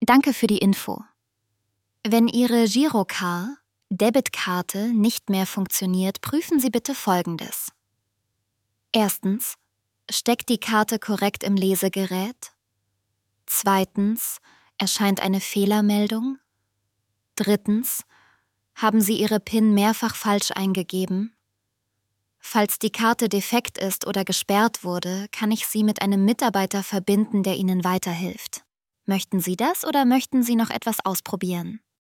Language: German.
Danke für die Info. Wenn Ihre Girocard, Debitkarte nicht mehr funktioniert, prüfen Sie bitte Folgendes. Erstens, steckt die Karte korrekt im Lesegerät? Zweitens, erscheint eine Fehlermeldung? Drittens, haben Sie Ihre PIN mehrfach falsch eingegeben? Falls die Karte defekt ist oder gesperrt wurde, kann ich Sie mit einem Mitarbeiter verbinden, der Ihnen weiterhilft. Möchten Sie das oder möchten Sie noch etwas ausprobieren?